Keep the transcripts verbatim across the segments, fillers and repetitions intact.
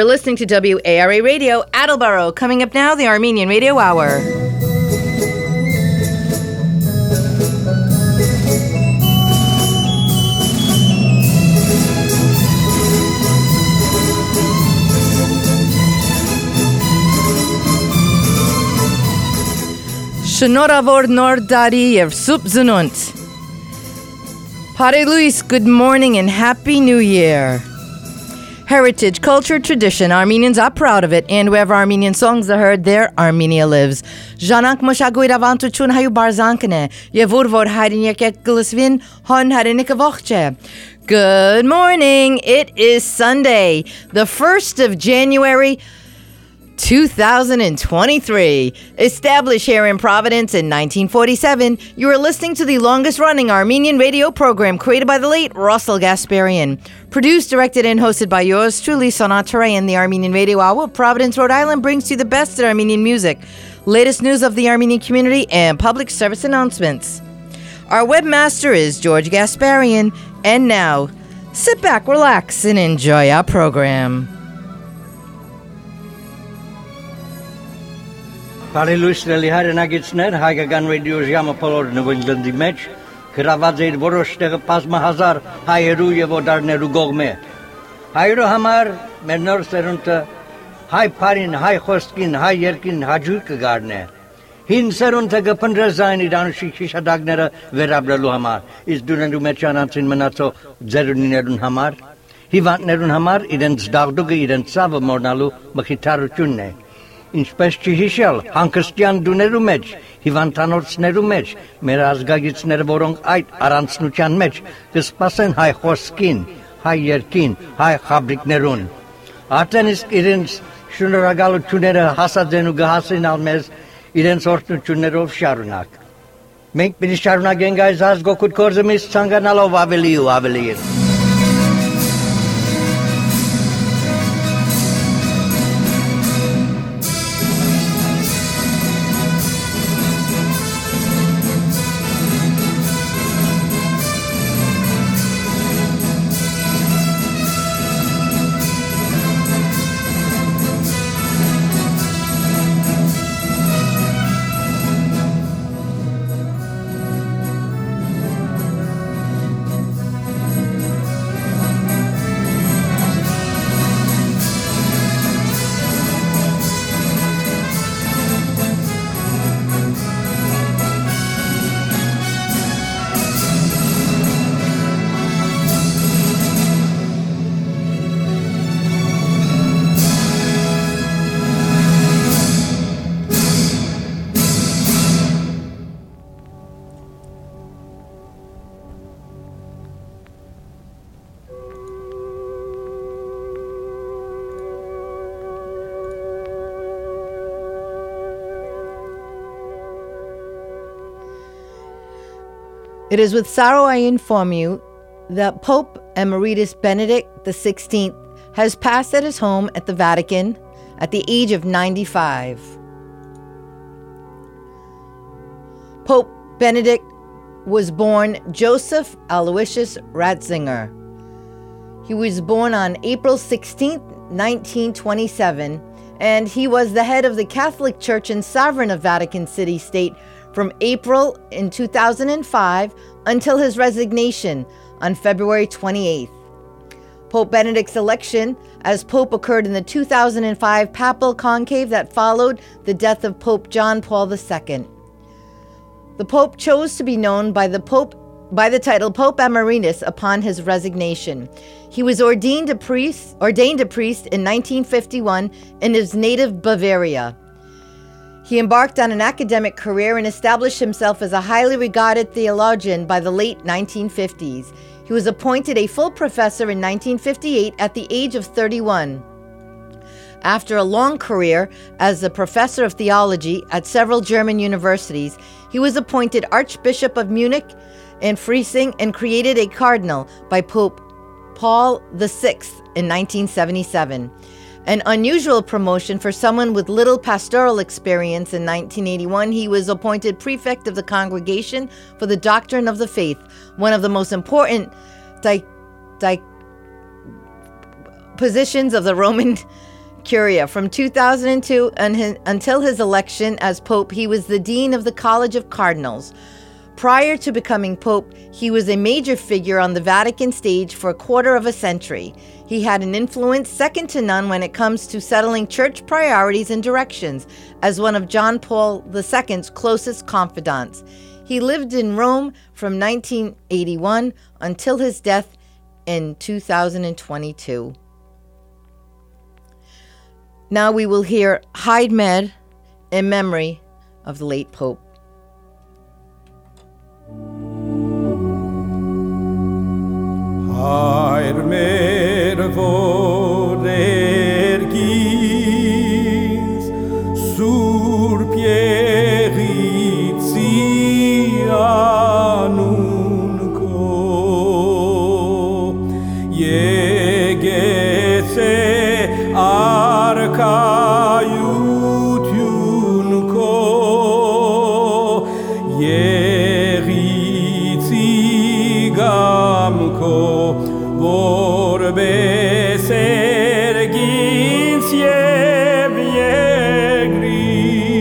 You're listening to W A R A Radio, Attleboro. Coming up now, the Armenian Radio Hour. Shnoravor Nor Dari Yev Sup Zununt. Pare Luis, good morning and Happy New Year. Heritage, culture, tradition, Armenians are proud of it, and wherever Armenian songs are heard, there Armenia lives. Janak Moshagoy Ravantuchun Hayu Barzankane, Yevurvor Harinyaket Glisvin, Hon Harinikavoche. Good morning. It is Sunday, the first of January, two thousand twenty-three. Established here in Providence in nineteen forty-seven, you are listening to the longest-running Armenian radio program created by the late Russell Gasparian. Produced, directed, and hosted by yours truly, Sonat Tarayan. The Armenian Radio Hour of Providence, Rhode Island brings you the best of Armenian music, latest news of the Armenian community, and public service announcements. Our webmaster is George Gasparian. And now, sit back, relax, and enjoy our program. Բարելույսների հայրենագիցներ հայկական ռադիո ժամը բոլոր նվնջլնդի մեջ գրաված էր որոշ տեղը բազմահազար հայերու եւ օտարներու կողմէ հայերու համար մեր նոր սերունդը հայ բարին հայ խոսքին հայ երկին հաջուր կգարնե հին սերունդը կփնտրե զայն իրանուշի քիշադակները վերաբրելու համար իսկ դուներու մեջ անցին մնացող ձերունիներուն համար հիվանդներուն համար իրենց դաղդուկը իրենց ցավը մորնալու մխիթարությունն է Ինչպես չհիշել, հանգստյան դուներու մեջ, հիվանդանոցներու մեջ, մեր ազգագիցները, որոնք այդ առանցնության մեջ կսպասեն հայ խոսքին, հայ երկին, հայ խաբրիկներուն։ Արդեն իսկ իրենց շնորհակալությունները հասած են ու կհասնեն մեզ իրենց օրհնություններով շարունակ։ Մենք պիտի շարունակենք այս ազգօգուտ գործը մեզ ցանկանալով ավելի ու ավելի։ It is with sorrow I inform you that Pope Emeritus Benedict the sixteenth has passed at his home at the Vatican at the age of ninety-five. Pope Benedict was born Joseph Aloysius Ratzinger. He was born on April sixteenth, nineteen twenty-seven, and he was the head of the Catholic Church and sovereign of Vatican City State from April in two thousand five until his resignation on February twenty-eighth. Pope Benedict's election as Pope occurred in the two thousand five papal conclave that followed the death of Pope John Paul the Second. The Pope chose to be known by the Pope by the title Pope Emeritus upon his resignation. He was ordained a priest, ordained a priest in nineteen fifty-one in his native Bavaria. He embarked on an academic career and established himself as a highly regarded theologian by the late nineteen fifties. He was appointed a full professor in nineteen fifty-eight at the age of thirty-one. After a long career as a professor of theology at several German universities, he was appointed Archbishop of Munich and Freising and created a cardinal by Pope Paul the Sixth in nineteen seventy-seven. An unusual promotion for someone with little pastoral experience. In nineteen eighty-one, he was appointed prefect of the Congregation for the Doctrine of the Faith, one of the most important di- di- positions of the Roman Curia. From two thousand two and his, until his election as Pope, he was the Dean of the College of Cardinals. Prior to becoming Pope, he was a major figure on the Vatican stage for a quarter of a century. He had an influence second to none when it comes to settling church priorities and directions, as one of John Paul the Second's closest confidants. He lived in Rome from nineteen eighty-one until his death in two thousand twenty-two. Now we will hear Haid Med in memory of the late Pope. Haid Med vod ergis sur pieritianunco yegese arcaiutiunco yeritigamco vorbe sergins yeviegri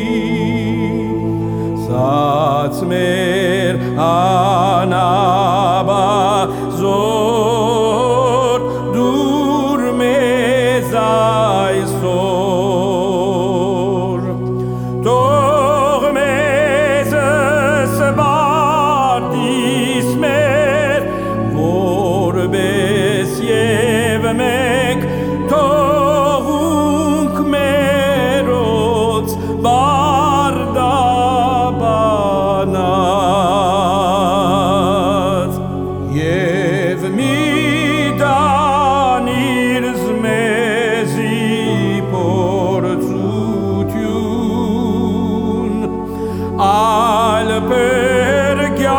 satsmer anaba zor durmezai sor tormezes vardis mer vorbe Sievmek torunk merots bardabanat Yev midanirz mezi porzutiun al pergia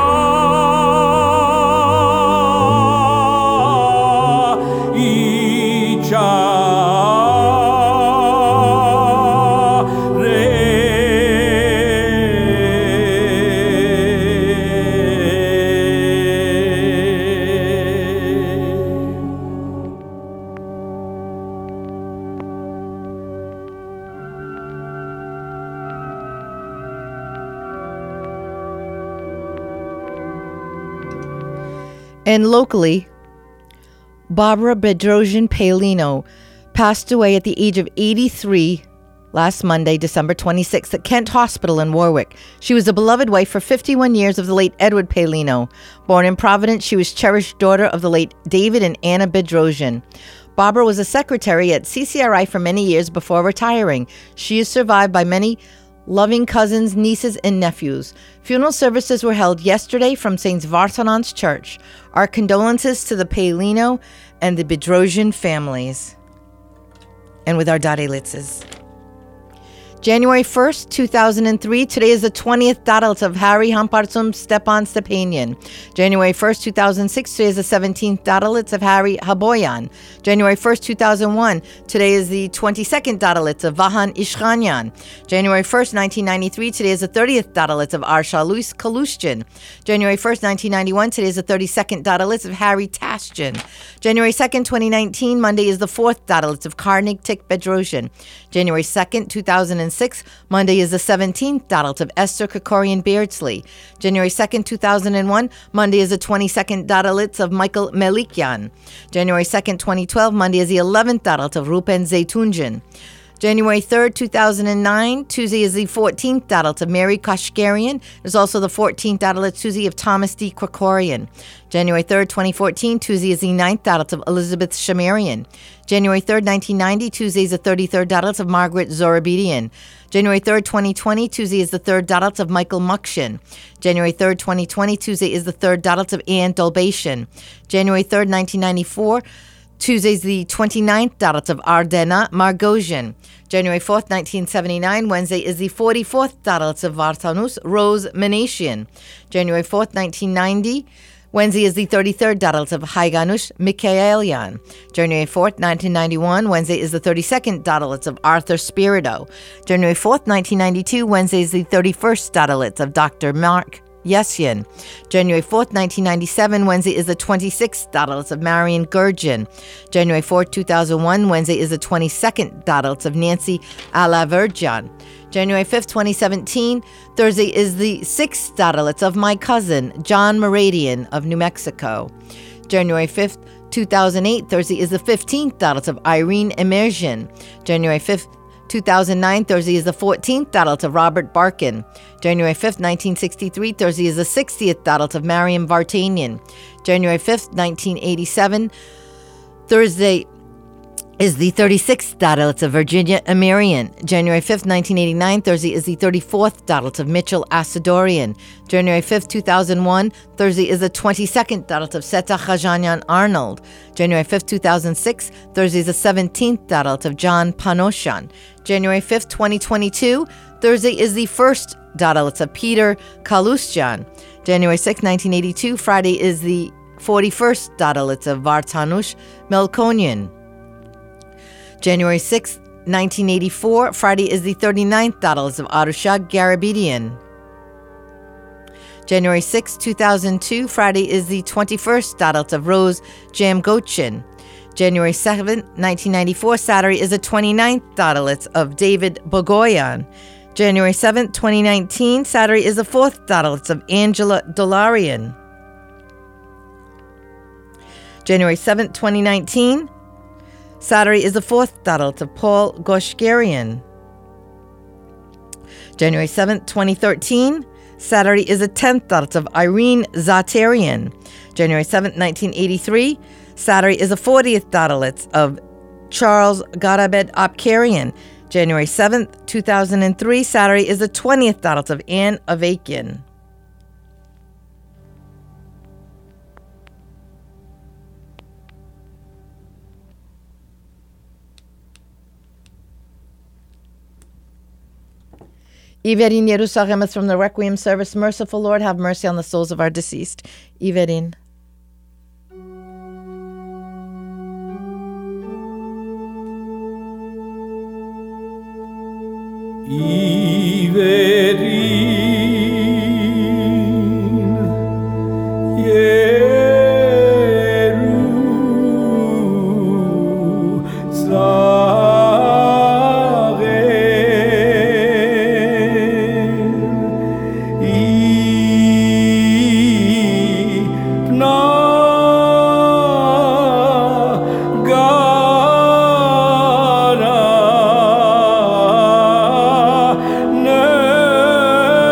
And locally, Barbara Bedrosian Paolino passed away at the age of eighty-three last Monday, December twenty-sixth, at Kent Hospital in Warwick. She was a beloved wife for fifty-one years of the late Edward Paolino. Born in Providence, she was cherished daughter of the late David and Anna Bedrosian. Barbara was a secretary at C C R I for many years before retiring. She is survived by many loving cousins, nieces, and nephews. Funeral services were held yesterday from Saint Vartanant's Church. Our condolences to the Paolino and the Bedrosian families. And with our Dade Litzes. January first, two thousand three. Today is the twentieth Dadat of Harry Hampartsum Stepan Stepanian. January first, two thousand six. Today is the seventeenth Dadat of Harry Haboyan. January first, two thousand one. Today is the twenty-second Dadat of Vahan Ishkanyan. January first, nineteen ninety-three. Today is the thirtieth Dadat of Arsha Luis Kalushchin. January first, nineteen ninety-one. Today is the thirty-second Dadat of Harry Tashchin. January second, twenty nineteen. Monday is the fourth Dadat of Karnik Tik Bedrosian. January second, two thousand six. Monday is the seventeenth Dadat of Esther Kokorian Beardsley. January second, two thousand one. Monday is the twenty-second Dadat of Michael Melikyan. January second, twenty twelve. Monday is the eleventh Dadat of Rupen Zaytunjan. January third, two thousand nine. Tuesday is the fourteenth Dadat of Mary Kashgarian. There's also the fourteenth Dadat Tuesday of Thomas D. Krikorian. January third, twenty fourteen. Tuesday is the ninth Dadat of Elizabeth Shamarian. January third, nineteen ninety. Tuesday is the thirty-third Dadat of Margaret Zorabedian. January third, twenty twenty. Tuesday is the third Dadat of Michael Mukshin. January third, twenty twenty. Tuesday is the third Dadat of Anne Dolbatian. January third, nineteen ninety-four. Tuesday is the twenty-ninth Dadat of Ardena Margosian. January fourth, nineteen seventy-nine. Wednesday is the forty-fourth Dadat of Vartanus Rose Menashian. January fourth, nineteen ninety. Wednesday is the thirty-third Dadat of Haiganush Mikhaelian. January fourth, nineteen ninety-one. Wednesday is the thirty-second Dadat of Arthur Spirido. January fourth, nineteen ninety-two. Wednesday is the thirty-first Dadat of Doctor Mark Yesyan. January fourth, nineteen ninety-seven, Wednesday is the twenty-sixth Dadalts of Marion Gurgin. January fourth, two thousand one, Wednesday is the twenty-second Dadalts of Nancy Alaverjan. January fifth, twenty seventeen, Thursday is the sixth Dadalts of my cousin, John Moradian of New Mexico. January fifth, two thousand eight, Thursday is the fifteenth Dadalts of Irene Emersion. January fifth, two thousand nine, Thursday is the fourteenth Dadalt of Robert Barkin. January fifth, nineteen sixty-three, Thursday is the sixtieth Dadalt of Mariam Vartanian. January fifth, nineteen eighty-seven, Thursday is the thirty-sixth Dadalt of Virginia Amirian. January fifth, nineteen eighty-nine, Thursday is the thirty-fourth Dadalt of Mitchell Asadorian. January fifth, two thousand one, Thursday is the twenty-second Dadalt of Seta Khajanyan Arnold. January fifth, two thousand six, Thursday is the seventeenth Dadalt of John Panoshan. January fifth, twenty twenty-two, Thursday is the first Dadalt of Peter Kalusjan. January sixth, nineteen eighty-two, Friday is the forty-first Dadalt of Vartanush Melkonian. January sixth, nineteen eighty-four, Friday is the thirty-ninth Dadalts of Arushag Garabedian. January sixth, two thousand two, Friday is the twenty-first Dadalt of Rose Jamgochin. January seventh, nineteen ninety-four, Saturday is the twenty-ninth Dadalts of David Bogoyan. January seventh, twenty nineteen, Saturday is the fourth Dadalts of Angela Dolarian. January seventh, twenty nineteen, Saturday is the fourth Dadalt of Paul Goshgarian. January seventh, twenty thirteen, Saturday is the tenth Dadalt of Irene Zatarian. January seventh, nineteen eighty-three, Saturday is the fortieth Dadalt of Charles Garabed Apkarian. January seventh, two thousand three, Saturday is the twentieth Dadalt of Anne Avakian. Iverin Yerushalayim is from the Requiem service. Merciful Lord, have mercy on the souls of our deceased. Iverin. Iverin Yerushalayim. No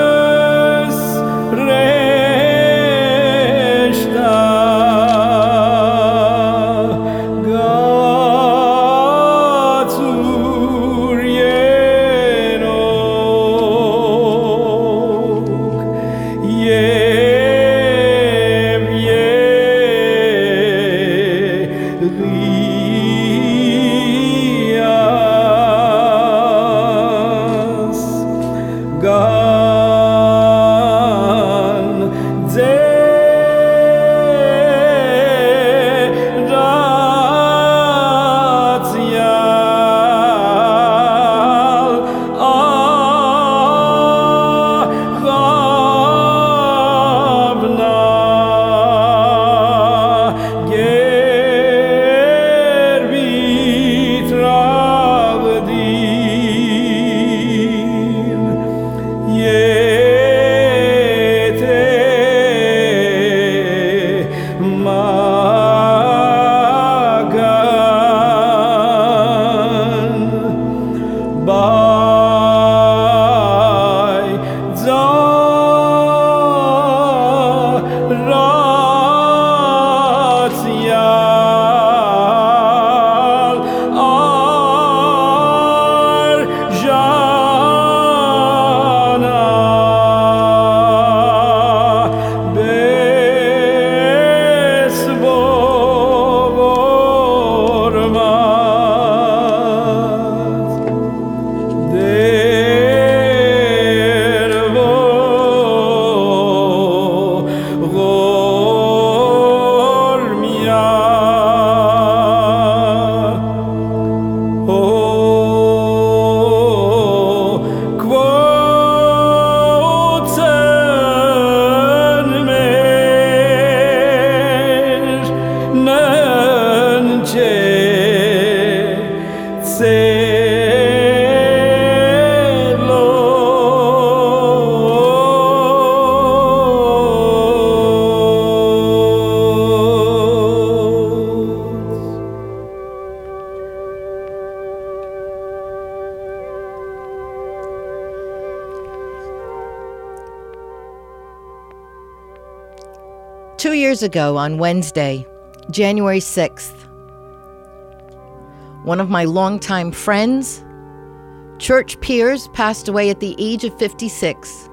two years ago on Wednesday, January sixth, one of my longtime friends, church peers, passed away at the age of fifty-six.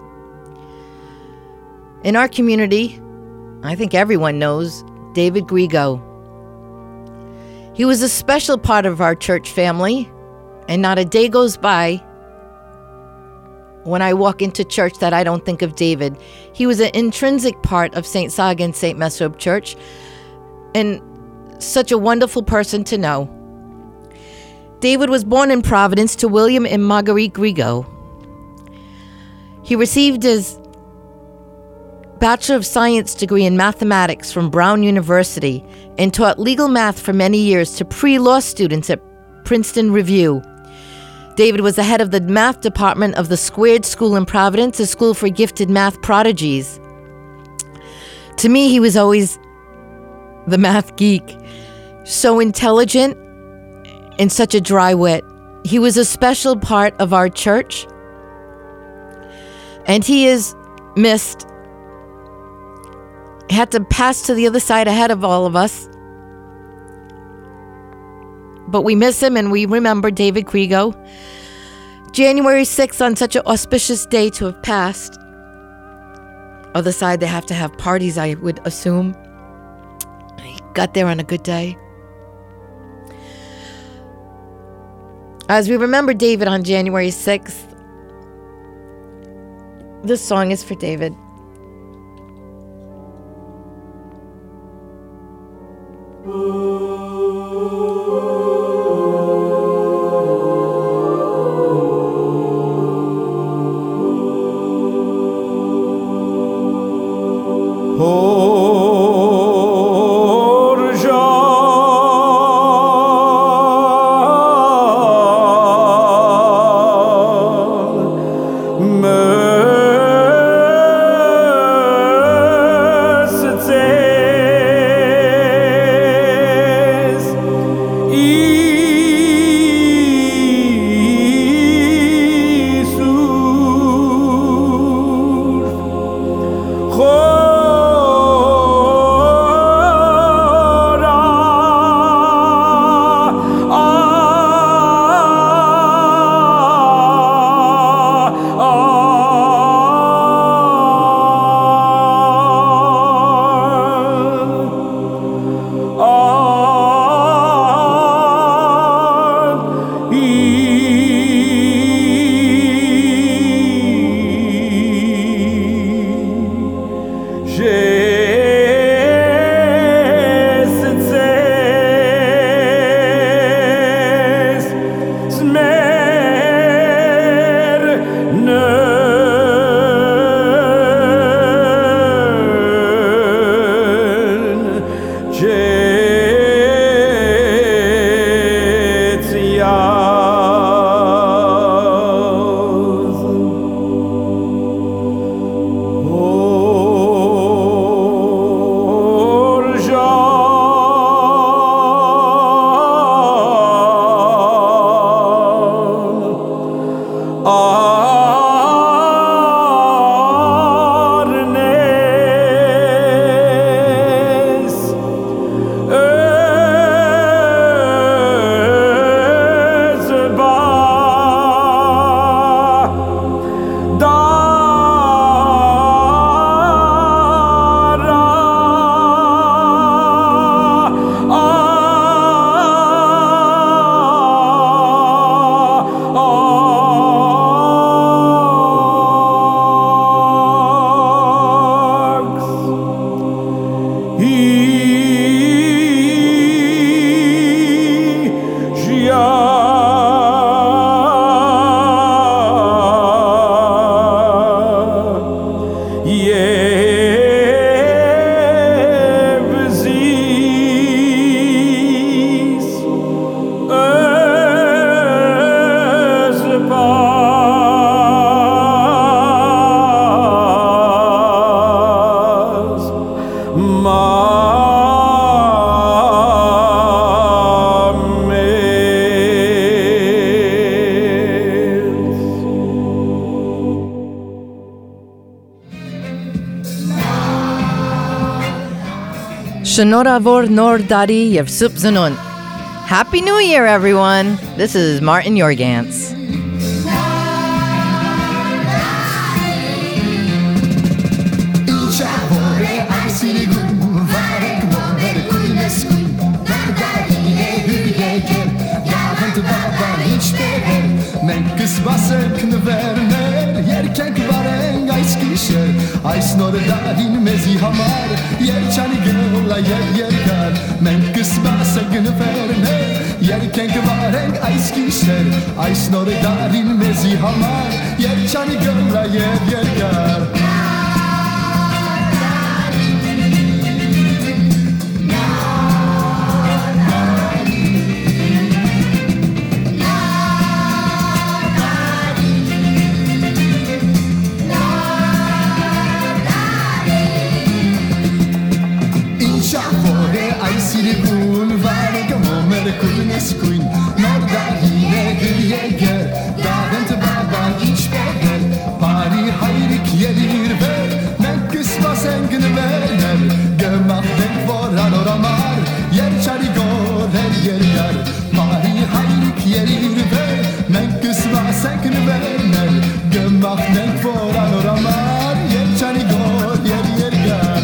In our community, I think everyone knows David Grigo. He was a special part of our church family, and not a day goes by when I walk into church that I don't think of David. He was an intrinsic part of Saint Saga and Saint Mesrob Church, and such a wonderful person to know. David was born in Providence to William and Marguerite Grigo. He received his Bachelor of Science degree in mathematics from Brown University and taught legal math for many years to pre-law students at Princeton Review. David was the head of the math department of the Squared School in Providence, a school for gifted math prodigies. To me, he was always the math geek, so intelligent and such a dry wit. He was a special part of our church, and he is missed. He had to pass to the other side ahead of all of us. But we miss him and we remember David Grigo. January sixth, on such an auspicious day to have passed. Other side, they have to have parties, I would assume. He got there on a good day. As we remember David on January sixth, this song is for David. Shnoravor Nor Dari Yev Sup Zanun. Happy New Year, everyone. This is Martin Yorgans. Wasser knverner yerken kvareng ice kisher ice nor dahin mezi hamar yer chani gela yer yer gar men kis wasser knverner yerken kvareng ice kisher ice nor dahin mezi hamar yer chani gela yer yer gar Queen, not that he yeger, dagen te baba ich beger, pari heilig jelir ver, menkes was engen verner, gemacht denk vor anoramar, yer chari gor her yergar, pari heilig jelir ver, menkes was engen verner, gemacht denk vor anoramar, yer chari gor her yergar.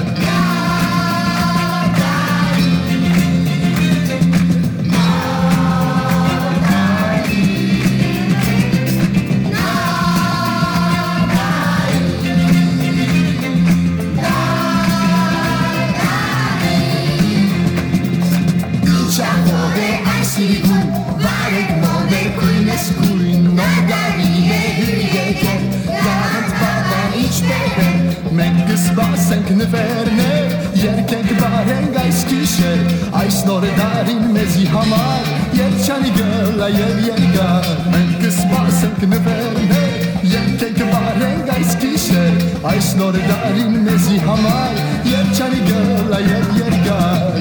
Yerken kvareng ice kisher ice nor darin mezi hamar yer chani gela yer yer gar men kis basen kneverne yerken kvareng ice kisher ice nor darin mezi hamar yer chani gela yer yer gar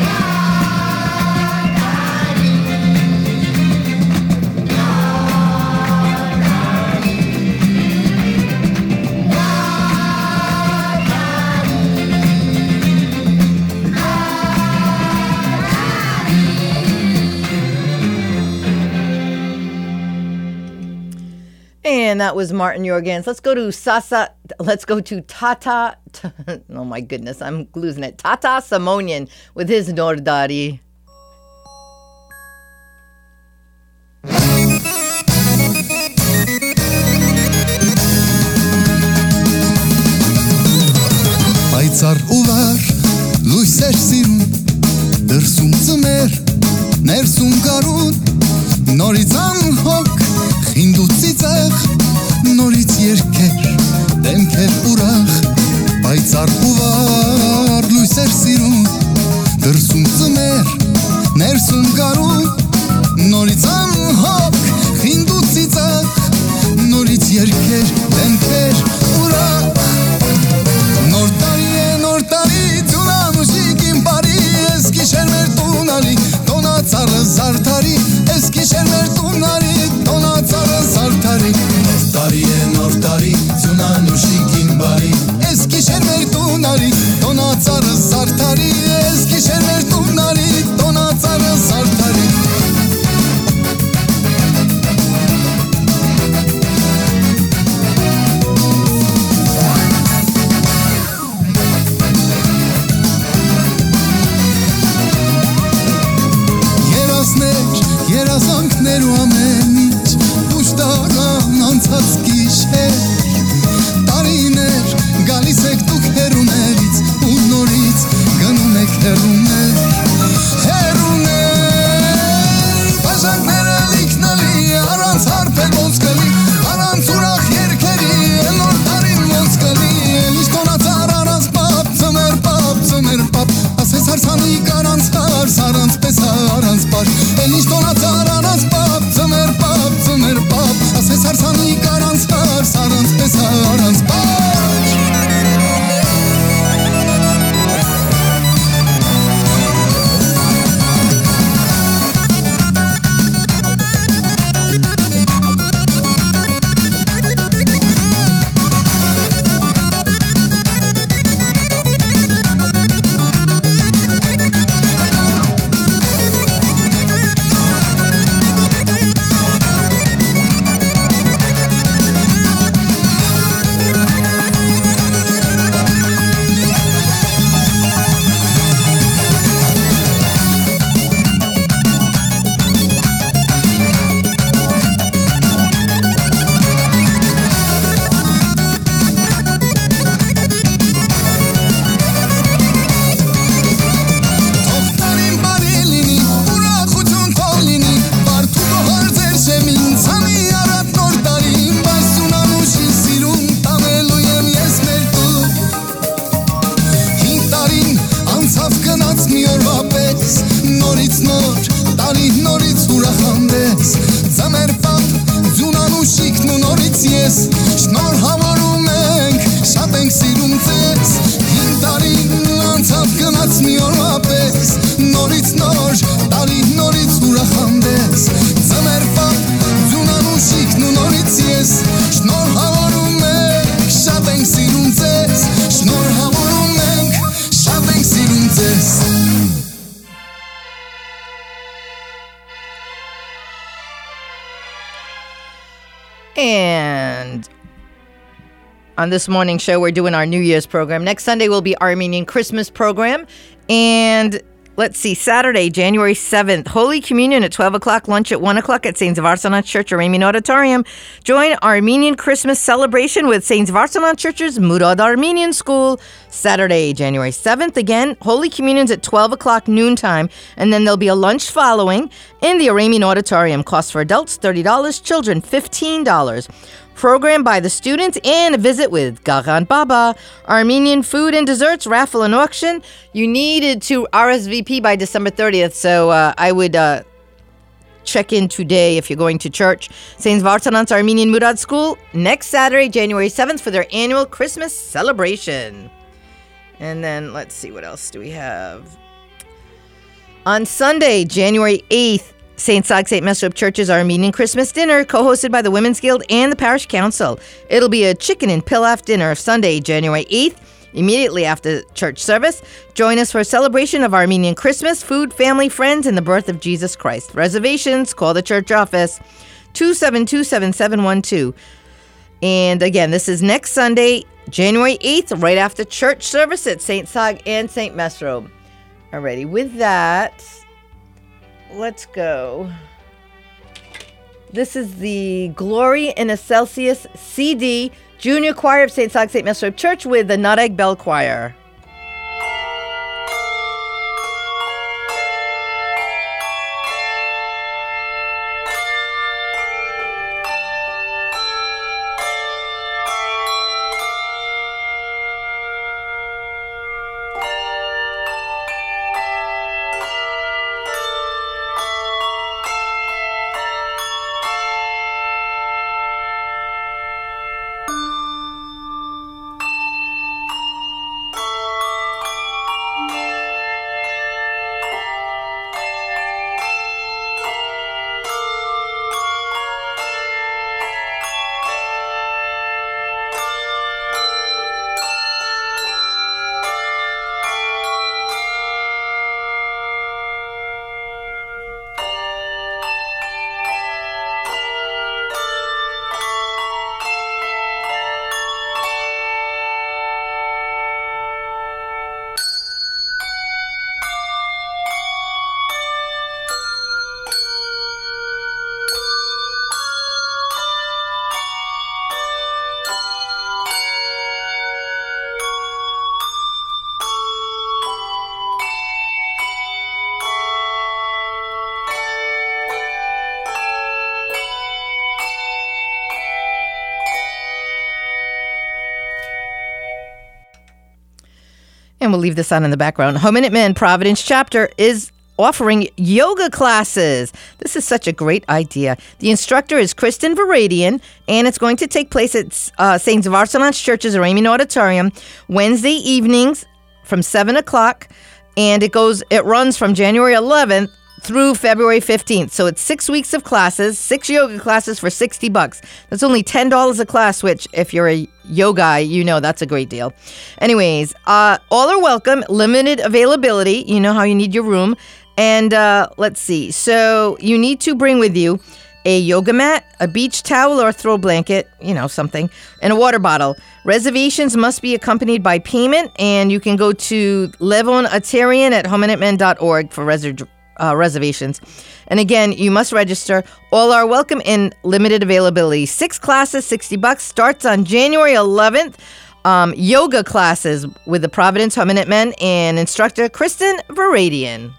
And that was Martin Yorgans. Let's go to Sasa. Let's go to Tata. T- oh my goodness, I'm losing it. Tata Simonian with his Nordari. Պայծառ ու վար լույսեր սիրուն դրսում ծմեր ներսում գարուն նորից անհոգ խինդ ու ծիծաղ նորից երգեր դեմքեր ուրախ պայծառ ու վար լույսեր սիրուն դրսում ծմեր ներսում գարուն նորից անհոգ խինդ ու ծիծաղ նորից երգեր դեմքեր ուրախ Nor tari e nor tari Tunan ushik impari Eski shermer tunari Tona tsar zartari Eski shermer tunari Tona tsar zartari Nor tari e nor tari Tunan ushik impari Eski shermer tunari Tona tsar zartari Eski shermer tunari Tona tsar zartari Երազանքներ ու ամեն ինչ Ուշ դարան անցած գիշեր Տարիներ գալիս եք դուք հեռուներից Ու նորից գնում եք հեռուներ On this morning show, we're doing our New Year's program. Next Sunday will be Armenian Christmas program. And let's see, Saturday, January seventh, Holy Communion at twelve o'clock, lunch at one o'clock at Saint Varsanant Church, Armenian Auditorium. Join Armenian Christmas celebration with Saint Varsanant Church's Murad Armenian School. Saturday, January seventh, again, Holy Communion's at twelve o'clock noontime, and then there'll be a lunch following in the Armenian Auditorium. Cost for adults, thirty dollars, children, fifteen dollars. Program by the students and a visit with Gagan Baba. Armenian food and desserts, raffle and auction. You needed to R S V P by December thirtieth, so uh, I would uh, check in today if you're going to church. Saint Varsanant's Armenian Murad School next Saturday, January seventh, for their annual Christmas celebration. And then let's see, what else do we have? On Sunday, January eighth, Saint Sag Saint Mesrop Church's Armenian Christmas dinner, co-hosted by the Women's Guild and the Parish Council. It'll be a chicken and pilaf dinner Sunday, January eighth, immediately after church service. Join us for a celebration of Armenian Christmas, food, family, friends, and the birth of Jesus Christ. Reservations, call the church office, two seven two, seven seven one two. And again, this is next Sunday, January eighth, right after church service at Saint Sag and Saint Mesrop. Alrighty, with that, let's go. This is the Glory in Excelsis C D, Junior Choir of Saint Sag Saint Mesrop Church with the Nareg Bell Choir. And we'll leave this on in the background. Hominid Men Providence chapter is offering yoga classes. This is such a great idea. The instructor is Kristen Varadian, and it's going to take place at uh, Saint Varsanant Church's Armenian Auditorium Wednesday evenings from seven o'clock, and it goes. It runs from January eleventh through February fifteenth. So it's six weeks of classes, six yoga classes for sixty bucks. That's only ten dollars a class, which if you're a yoga, you know that's a great deal. Anyways, uh, all are welcome. Limited availability. You know how you need your room. And uh, let's see. So you need to bring with you a yoga mat, a beach towel or a throw blanket, you know, something, and a water bottle. Reservations must be accompanied by payment, and you can go to Levon Atarian at hominidmen dot org for reservations. Uh, reservations. And again, you must register. All are welcome in limited availability. Six classes, sixty bucks. Starts on January eleventh. Um, yoga classes with the Providence Hominid Men and instructor Kristen Varadian.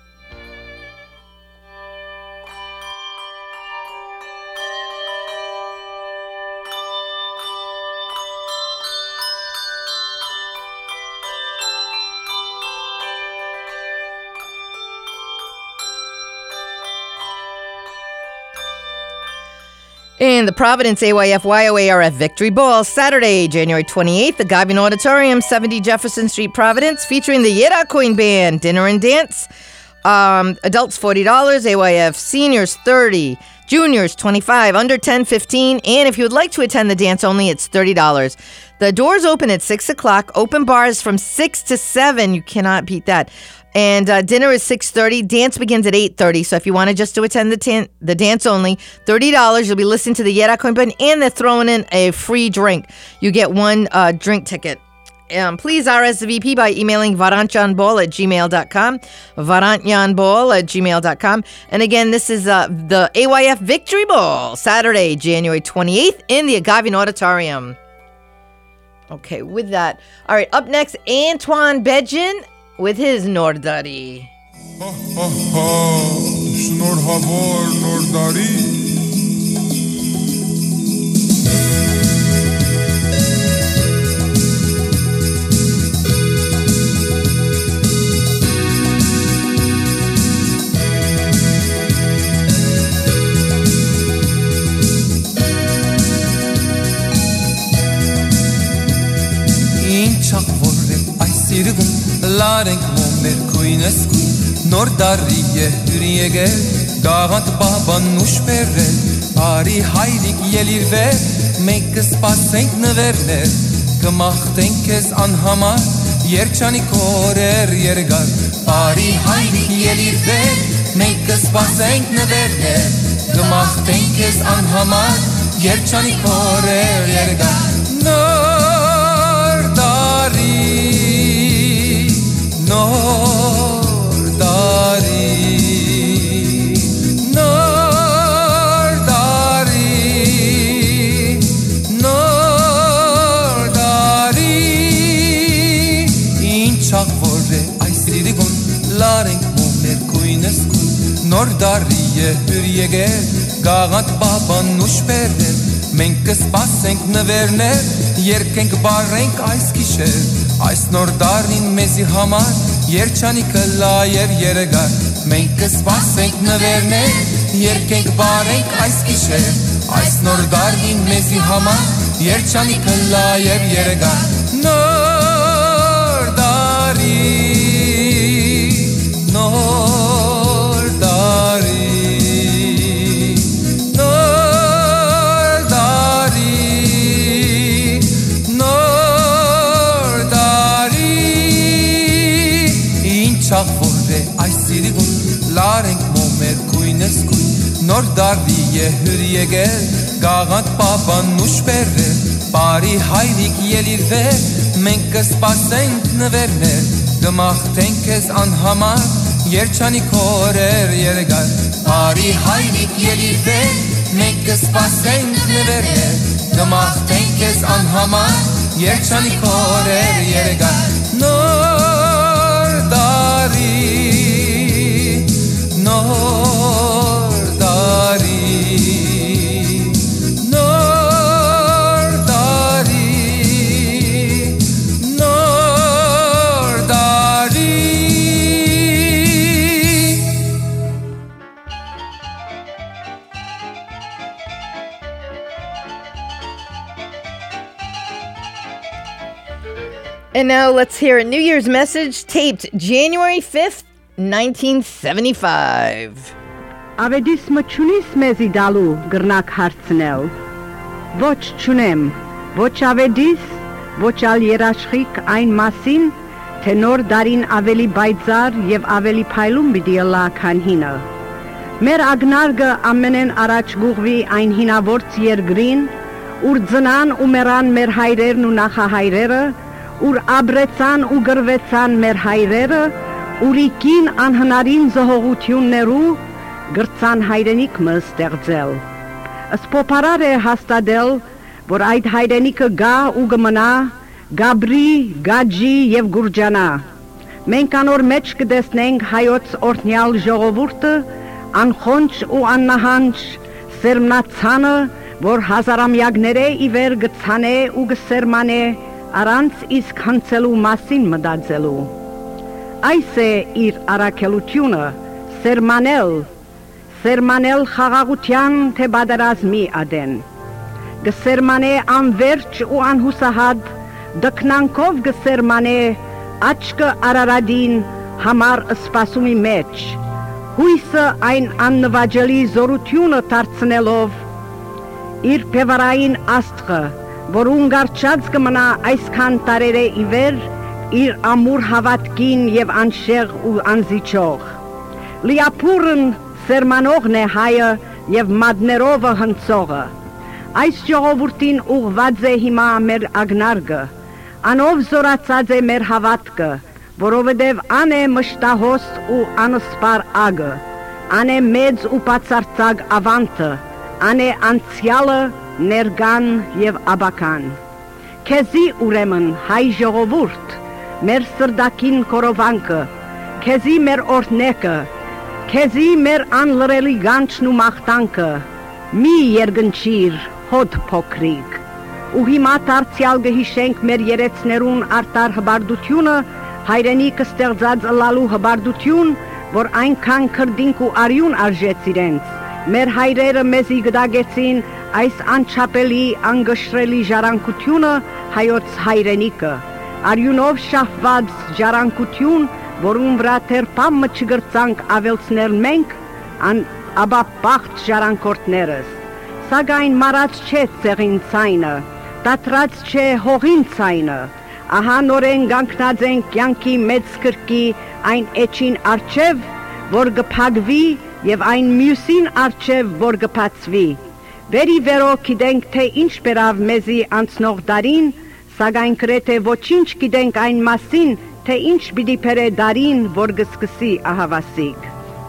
In the Providence A Y F Y O A R F Victory Ball, Saturday, January twenty-eighth, the Gavin Auditorium, seventy Jefferson Street, Providence, featuring the Yeda Coin Band, dinner and dance. Um, adults forty dollars, A Y F seniors thirty dollars, juniors twenty-five dollars, under ten, fifteen dollars, and if you would like to attend the dance only, it's thirty dollars. The doors open at six o'clock, open bars from six to seven, you cannot beat that. And uh, dinner is six thirty. Dance begins at eight thirty. So if you want to just to attend the tan- the dance only, thirty dollars. You'll be listening to the Yera Coin, and they're throwing in a free drink. You get one uh, drink ticket. Um, please R S V P by emailing varantyanbol at gmail dot com, varantyanbol at gmail dot com. And again, this is uh, the A Y F Victory Ball, Saturday, January twenty-eighth in the Agavian Auditorium. Okay, with that. All right, up next, Antoine Begin with his Nordari. Ha ha ha, Snorhavor Nordari. Sirgun lareng momer kuinesku Nordarie hüriyege Gagant baban nushpere Ari heilig jelir ver Menkes pasenk ne verner Gemacht denkes anhamar Yerchani korer yergar Ari heilig jelir ver Menkes pasenk ne verner Gemacht denkes anhamar Yerchani korer yergar Nordari Nordari, Nordari, Nordari. In chakvore ay sirigun lareng momer kuineskun Nordari ye hüriyege gagant baban nushperde menkes pasenk ne verner yerkenk barenk ais kisher Ais Nordarin mezi hamar Yerchani kalla yer yeregar Menkes pasenk ne verne Yerkenk barenk ais kisher Ais Nordarin mezi hamar Yerchani kalla yer yeregar Nordari Nordari Chakvore ay sirigun lareng momer kuineskun Nordari ye hüriyege gagant baban nushpere Bari heilig jelir ver menkes pasenk ne verner Gemacht denkes anhamar yerchani korer yergar Bari heilig jelir ver menkes pasenk ne verner Gemacht denkes anhamar yerchani korer yergar Nordari, Nordari, Nordari, Nordari. And now let's hear a New Year's message taped January fifth, nineteen seventy-five. Ավեդիս մը չունիս մեզի դալու գրնակ հարցնել, ոչ չունեմ, ոչ ավեդիս, ոչ ալ երաշխիք այն մասին, թե նոր դարին ավելի բայցար և ավելի փայլում պիտի ըլլա քան հինը։ Մեր ագնարգը ամենեն առաջ գուղվի այն հինավորց երգրին, ուր ծնան ու մեռան մեր հայրերն ու նախահայրերը, ուր աբրեցան ու գրվեցան մեր հայրերը, ուրիկին անհնարին զհողություններու գրծան հայրենիք մը ստեղծել։ Սպոպարար է հաստատել, որ այդ հայրենիքը գա ու գմնա, գաբրի, գաջի և գուրջանա։ Մենք անոր մեջ կտեսնենք հայոց օրհնյալ ժողովուրդը, անխոնջ ու աննահանջ սերմնացանը, որ հազարամյակները ի վեր գցանե ու գսերմանե, առանց իսկ հանցելու մասին մտածելու։ Այս է իր առաքելությունը, սերմանել, սերմանել խաղաղության թե բادرազմի ադեն։ Գսերմանե անվերջ ու անհուսահատ, դքնանքով գսերմանե, աչկը Արարադին համար սպասումի մեջ, հույսը այն աննվաջելի զորությունը դարձնելով, իր փևարային աստղը, որ ունգարչած կմնա այսքան տարերե ի վեր, իր ամուր հավատքին եւ անշեղ ու անզիջող։ Լիապուրն սերմանողն է հայը եւ մադներովը հնցողը։ Այս ժողովրդին ուղված է հիմա մեր ագնարգը, անով զորացած է մեր հավատքը, որովհետև ան է մշտահոս ու անսպար ագը, ան է մեծ ու բացարձակ ավանտը, ան է անցյալը, ներկան եւ աբական։ Քեզի ուրեմն հայ ժողովուրդ, մեր սրդակին կորովանքը, քեզի մեր օրհնեկը, քեզի մեր անլրելի գանչն ու մաղթանքը, մի երգնչիր հոտ փոքրիկ։ Ու հիմա դարձյալ գհիշենք մեր երեցներուն արտար հբարդությունը, հայրենիքը ստեղծած ըլալու հբարդություն, որ այնքան քրդինք ու արյուն արժեց իրենց։ Մեր հայրերը մեզի գդագեցին այս անչափելի, անգշրելի ժառանգությունը հայոց հայրենիքը, արյունով շահված ժառանգություն, որում վրա թեր պամը չգրծանք ավելցնել մենք, ապա բախտ ժառանգորդներս։ Սակայն մարած չէ ցեղին ցայնը, դատրած չէ հողին ցայնը, ահա նորեն գանքնած են կյանքի մեծ կրկի այն էջին արջև, որ գփագվի եւ այն մյուսին արջև, որ գփացվի։ Վերի վերո գիտենք, թե ինչ բերավ մեզի անցնող դարին, սակայն գրեթե ոչինչ գիտենք այն մասին, թե ինչ պիտի բերե դարին, որ գսկսի ահավասիկ։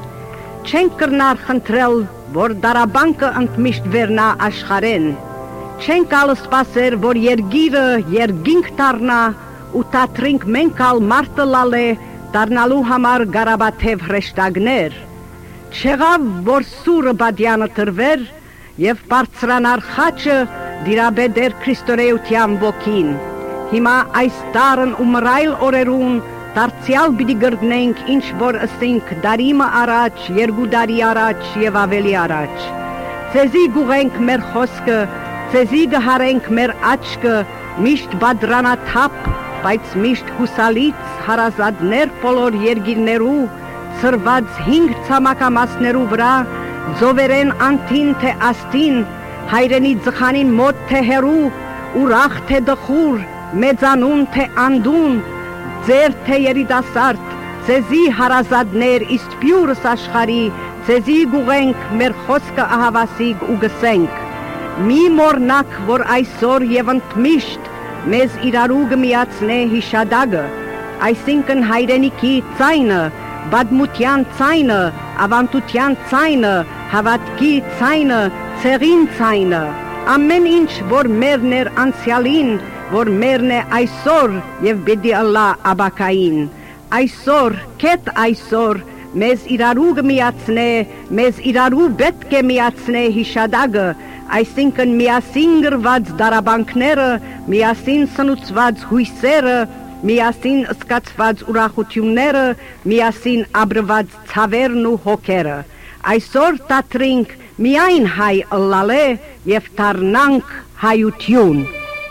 Չենք կրնար խնդրել, որ դարաբանկը ընդմիշտ վերնա աշխարեն, չենք ալ սպասեր, որ երգիրը երգինք դառնա, ու տատրինք մենք ալ մարտը լալե, դառնալու համար գարաբաթև հրեշտակներ, չեղավ, որ սուրը բադյանը տրվեր, եւ բարձրանար խաչը դիրաբեդեր քրիստորեության ոգին։ Հիմա այս տարն ու մռայլ օրերուն դարձյալ պիտի գրգնենք ինչ որ ըսինք դարիմը առաջ, երկու դարի առաջ եւ ավելի առաջ։ Ցեզի գուղենք մեր խոսքը, ցեզի գհարենք մեր աչքը, միշտ բադրանաթափ, բայց միշտ հուսալից հարազատներ բոլոր երգիրներու, ծրված հինգ ցամաքամասներու վրա, ձովերեն անթին թե աստին, հայրենի ձխանին մոտ թե հերու, ուրախ թե դխուր, մեծանուն թե անդուն, ձեր թե երիտասարդ, ցեզի հարազատներ իսկ պյուրս աշխարի, ցեզի գուղենք մեր խոսքը ահավասիկ ու գսենք։ Մի մորնակ, որ այսօր եւ ընդմիշտ մեզ իրարու գմիացնե հիշադակը, այսինքն հայրենիքի ցայնը, բադմության ցայնը, ավանդության ցայնը, հավատքի ցայնը, ցեղին ցայնը, ամեն ինչ, որ մերն էր անցյալին, որ մերն է այսօր եւ բեդի ալլա աբակային, այսօր, կետ այսօր, մեզ իրարու գմիացնե, մեզ իրարու պետք է միացնե հիշադակը, այսինքն միասին գրված դարաբանքները, միասին սնուցված հույսերը, միասին սկացված ուրախությունները, միասին աբրված ցավերն ու հոգերը։ Այսօր տատրինք միայն հայ ըլլալե եւ դառնանք հայություն։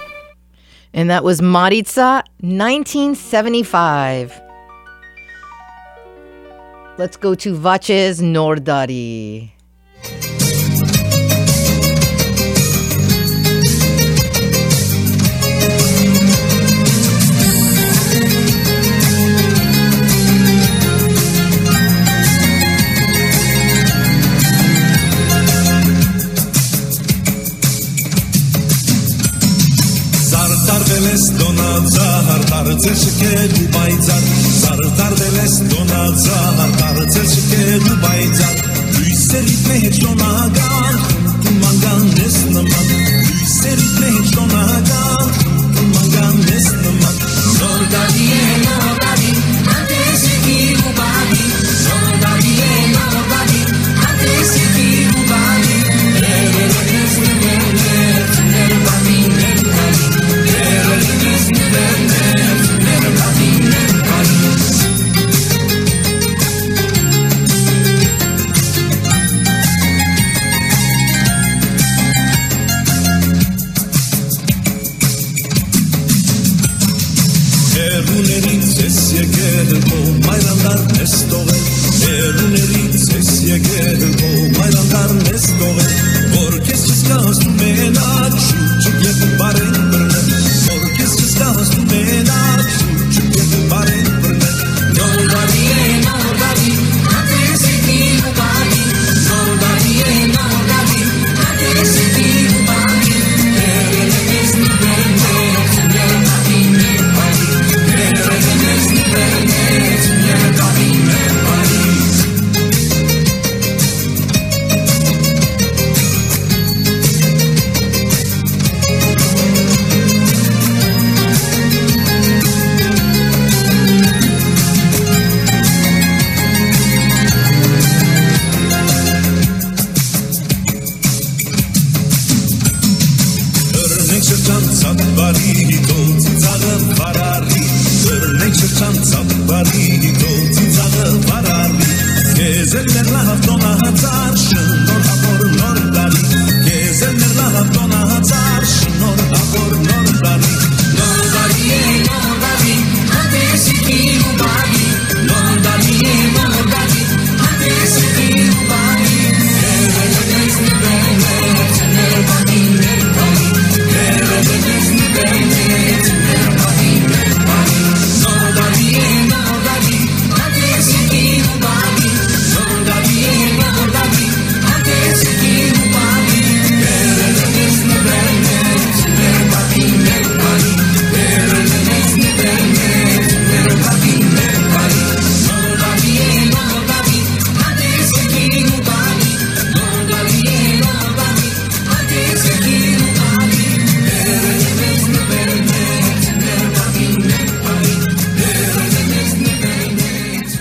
And that was Maritza, nineteen seventy-five. Let's go to Vaches Nordari. Zahar tartzel shke dubayzar Zartar veles dona zahar tartzel shke dubayzar Luiserit mehech donagan Tu mangan nesnaman Luiserit mehech donagan Tu mangan nesnaman Nordadi e nordadi Ante seki ubadi Nordadi e nordadi Ante seki ubadi Ere nesne nesne Nerbadi nerbadi Ere nesne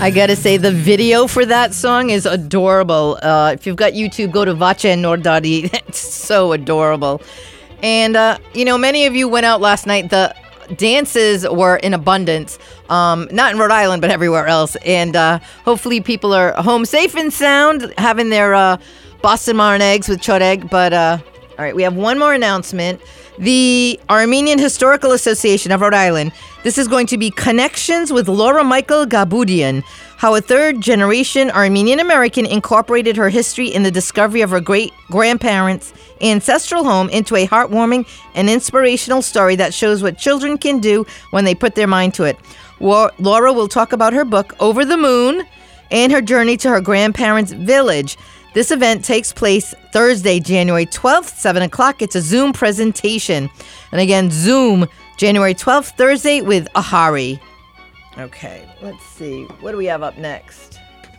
I gotta say, the video for that song is adorable. Uh, if you've got YouTube, go to Vache Nordari. It's so adorable. And, uh, you know, many of you went out last night. The dances were in abundance, um, not in Rhode Island, but everywhere else. And uh, hopefully people are home safe and sound, having their uh, Boston Marin eggs with choreg. But, uh, all right, we have one more announcement. The Armenian Historical Association of Rhode Island. This is going to be Connections with Laura Michael Gabudian, how a third-generation Armenian-American incorporated her history in the discovery of her great-grandparents' ancestral home into a heartwarming and inspirational story that shows what children can do when they put their mind to it. Laura will talk about her book, Over the Moon, and her journey to her grandparents' village. This event takes place Thursday, January twelfth, seven o'clock. It's a Zoom presentation. And again, Zoom, January twelfth, Thursday with Ahari. Okay, let's see. What do we have up next?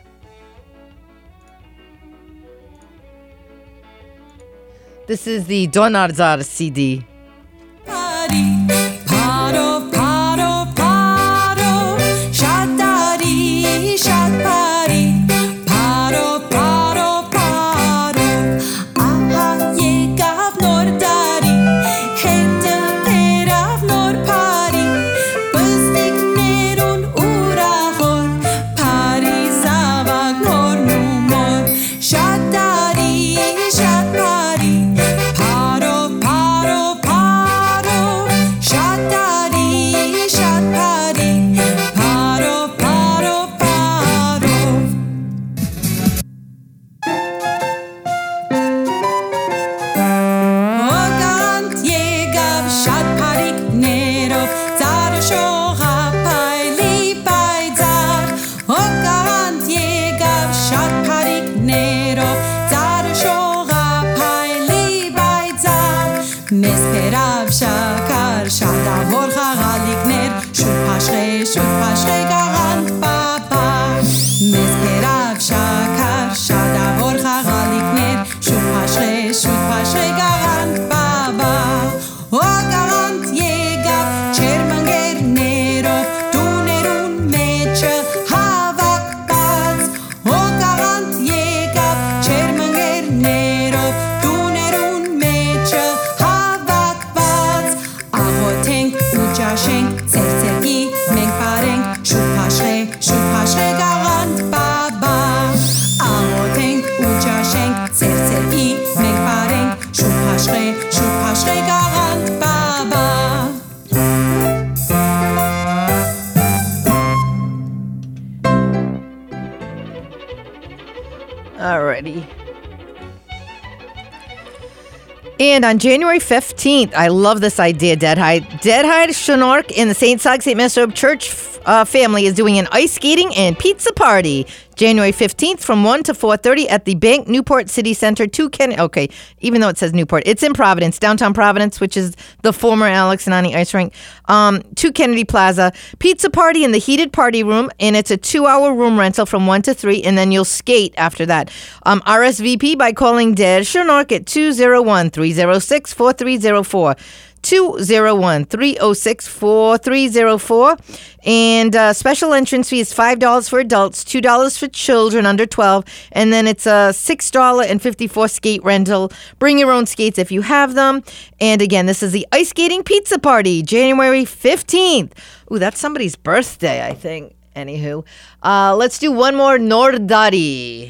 This is the Donarzar C D. Party, paro, paro, paro, shatari, shatari, paro, paro, paro, aha, yegav nor dari, hete perav nor pari, bustik nerun urahor, pari zavag nor numor, shatari, shatari. Mesperav shakar shadavor khagalikner shud pashre shud pashre garant baba Mesperav shakar shadavor khagalikner shud pashre shud pashre garant baba O garant yegav chermanger nero tunerun meche havak baz O garant yegav chermanger nero tunerun meche Shenk, Sersergi, Menk Pareng, Shut Pashre, Shut Pashre Garant Baba. Amotenk, Ucha Shenk, Sersergi, Menk Pareng, Shut Pashre, Shut Pashre Garant Baba. Alrighty. And on January fifteenth, I love this idea, Deadhide. Deadhide Shonork in the Saint Sag Saint Mesrob Church uh, family is doing an ice skating and pizza party. January fifteenth from one to four thirty at the Bank Newport City Center. Two Ken. Okay, even though it says Newport, it's in Providence, downtown Providence, which is the former Alex and Ani ice rink. Um, two Kennedy Plaza. Pizza party in the heated party room, and it's a two-hour room rental from one to three, and then you'll skate after that. Um, R S V P by calling Der Shonork at two oh one, three oh six, four three oh four. two oh one, three oh six, four three oh four. And uh, special entrance fee is five dollars for adults, two dollars for children under twelve, and then it's a six dollars and fifty-four cents skate rental. Bring your own skates if you have them. And again, this is the Ice Skating Pizza Party, January fifteenth. Ooh, that's somebody's birthday, I think. Anywho, uh, let's do one more Nordari.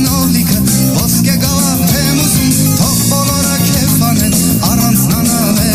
Ոսկե գավաթ եմ ուզում, թող բոլորը քեֆ անեն, առանց նանալե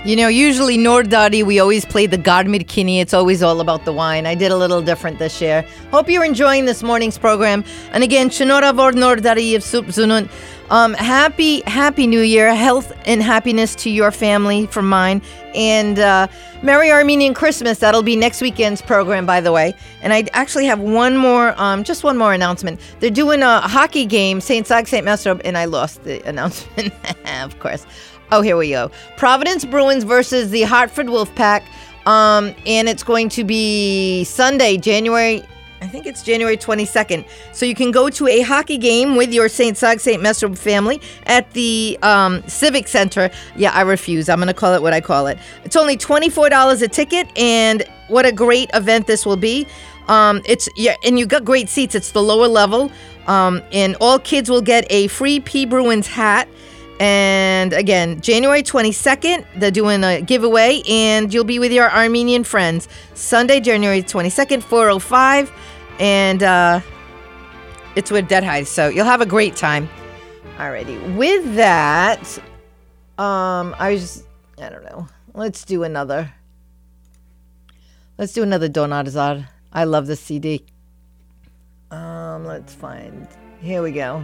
You know, usually Nordari, we always play the Garmir Kini. It's always all about the wine. I did a little different this year. Hope you're enjoying this morning's program. And again, Shnoravor Nordari Yevsup Zunun. Um, happy, happy New Year. Health and happiness to your family from mine. And uh, Merry Armenian Christmas. That'll be next weekend's program, by the way. And I actually have one more, um, just one more announcement. They're doing a hockey game, Saint Sag, Saint Mesrop, and I lost the announcement, of course. Oh, here we go. Providence Bruins versus the Hartford Wolfpack. Um, and it's going to be Sunday, January... I think it's January twenty-second. So you can go to a hockey game with your Saint Sag, Saint Mesrop family at the um, Civic Center. Yeah, I refuse. I'm going to call it what I call it. It's only twenty-four dollars a ticket, and what a great event this will be. Um, it's yeah, and you got great seats. It's the lower level, um, and all kids will get a free P. Bruins hat. And again, January twenty-second, they're doing a giveaway, and you'll be with your Armenian friends. Sunday, January twenty-second, four oh five, and uh, it's with Dead High, so you'll have a great time. Alrighty, with that, um, I was just, I don't know, let's do another. Let's do another Donarzad. I love this C D. Um, let's find, here we go.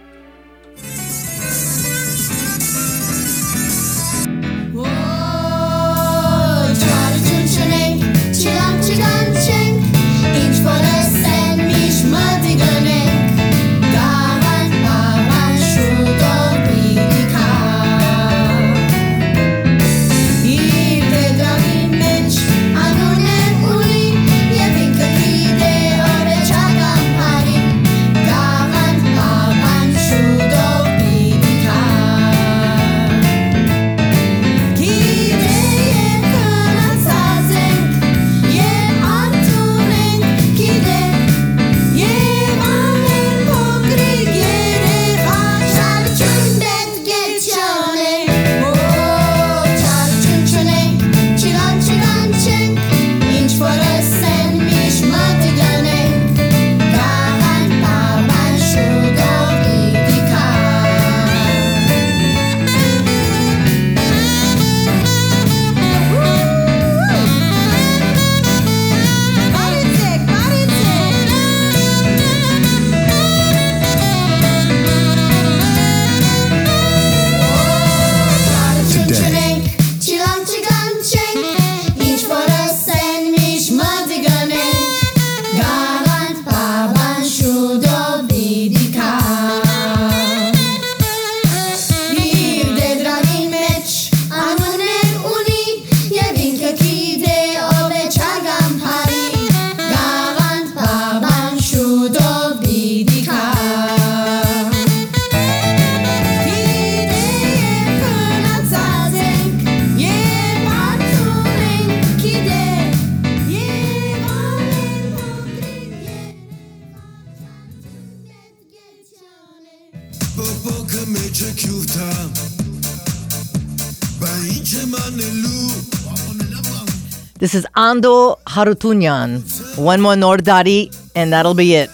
This is Ando Harutunyan. One more Nordari, and that'll be it.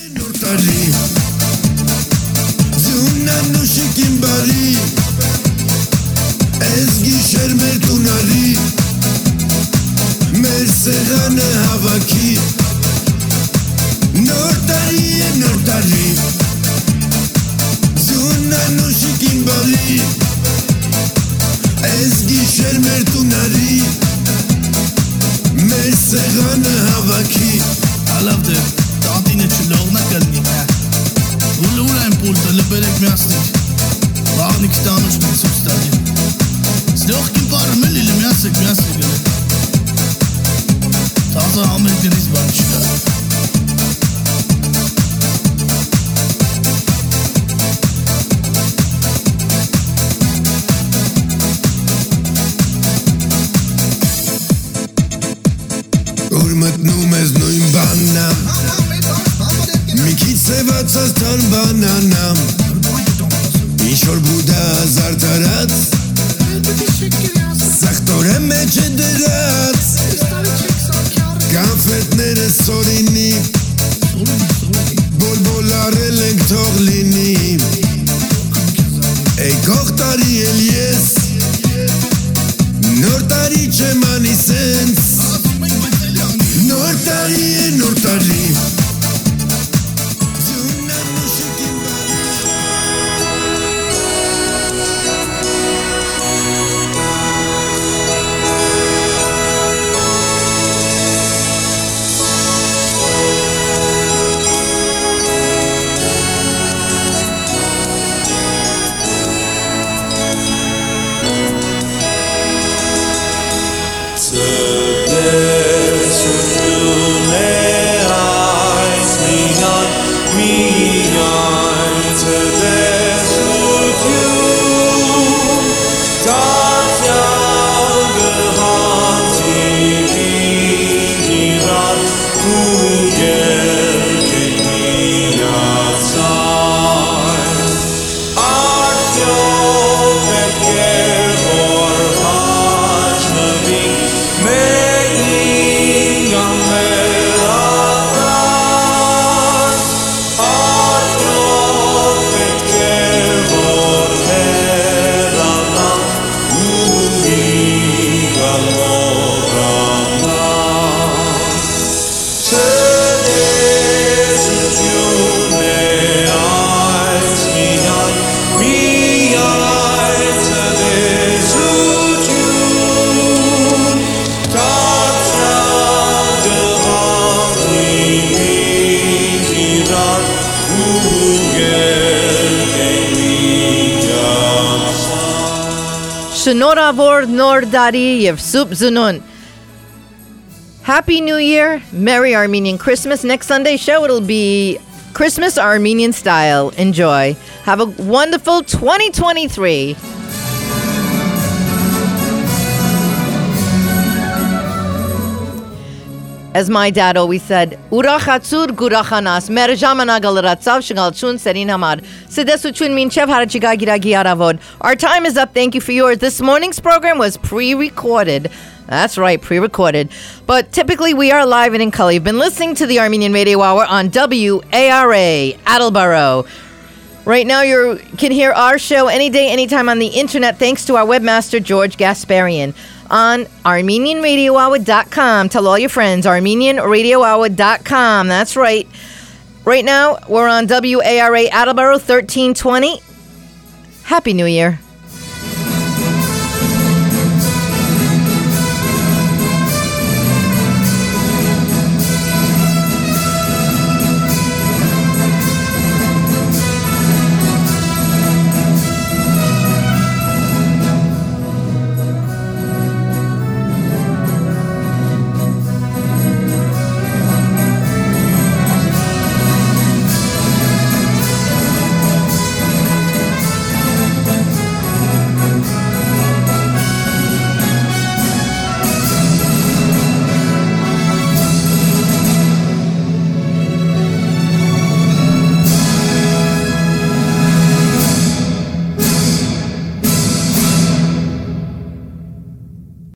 I love the تعطيني تشلوغ نكلني والأولى impulsa لبرك مياسك بعضني كتانوش من سبستاني سلوخ كم بار ملي اللي مياسك مياسك تعطى عمل كنيز بان شكال Ծաստան բանանամ Ինչ-որ բուդա զարդարած Սաղտորը մեջ է դրած Կանֆետները սորինի Բոլ-բոլ արել ենք թող լինի Էй կող տարի էլ ես Նոր տարի չեմ անի սենց Նոր տարի է նոր տարի Shnorhavor Nor Dari Yev Sup Zunun. Happy New Year, Merry Armenian Christmas. Next Sunday show, it'll be Christmas Armenian style. Enjoy. Have a wonderful twenty twenty-three. As my dad always said, Urachatsur gurachanas, merjamanagalratsav shigalchun serin hamad. Sidesuchun minchev harachiga giragi aravod. Our time is up. Thank you for yours. This morning's program was pre-recorded. That's right, pre-recorded. But typically we are live and in color. You've been listening to the Armenian Radio Hour on W A R A, Attleboro. Right now you can hear our show any day, anytime on the internet, thanks to our webmaster, George Gasparian, on Armenian Radio Hour dot com. Tell all your friends, Armenian Radio Hour dot com. That's right. Right now, we're on W A R A Attleboro thirteen twenty. Happy New Year.